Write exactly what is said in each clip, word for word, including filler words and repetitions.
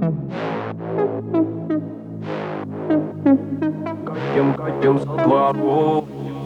Катим, катим со дворов.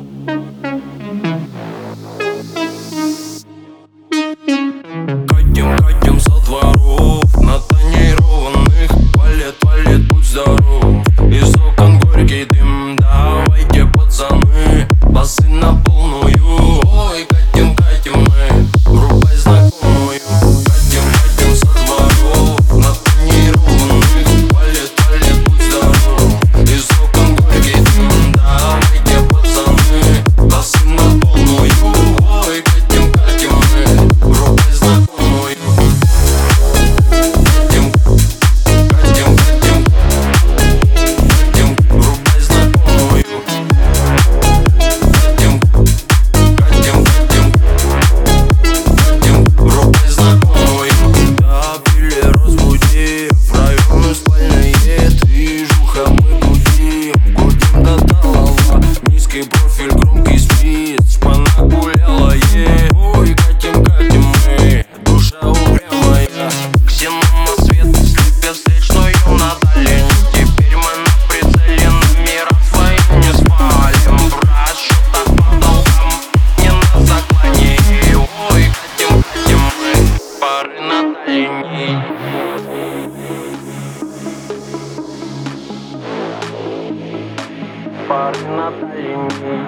Катим, катим со дворов. На тонированных валет, валет, будь здоров. Из окон горький дым, давайте, пацаны, басы на полную. Ой, катим, катим мы, врубай знакомую. Катим, катим со дворов. На тонированных валет, валет, будь здоров. Из окон горький дым, давайте, пацаны, басы на полную. Ой, катим, катим мы, врубай знакомую. Катим, катим, катим, катим, врубай знакомую. Катим, катим, катим, катим, врубай знакомую. Добили, разбудим, в районе спальные движуха, мы гудим, гудим до талого. Низкий профиль, громкий спиц, шпана гуляла, е. Ой, катим, катим мы, душа упрямая. Ксеном на свет, слепя встречную на дальней. Теперь мы на прицеле, номера свои не спалим. В расчетах по долгам, не на заклании. Ой, катим, катим мы, пары на дальней. Пары на дальней.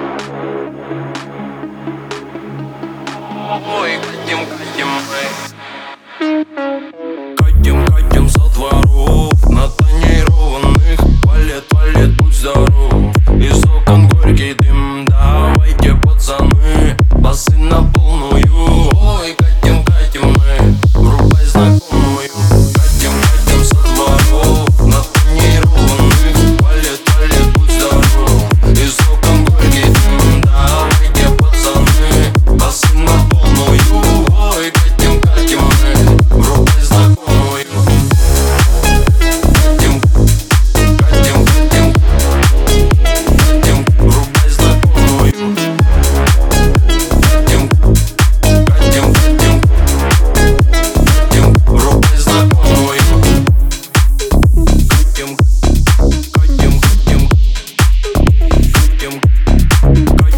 Ой, катим, катим мы. Катим, катим со дворов. На тонированных валет, валет, будь здоров. Из окон горький дым, давайте, пацаны, басы на полную. Ой, катим, катим мы, врубай знакомую. Катим, катим со дворов. На тонированных валет, валет, будь здоров. Из окон горький дым, давайте, пацаны, басы на полную. Ой, катим, катим мы, врубай знакомую. Катим, катим, катим, катим, врубай знакомую. Катим, катим, катим, катим, врубай знакомую. Катим, катим, катим, катим, катим.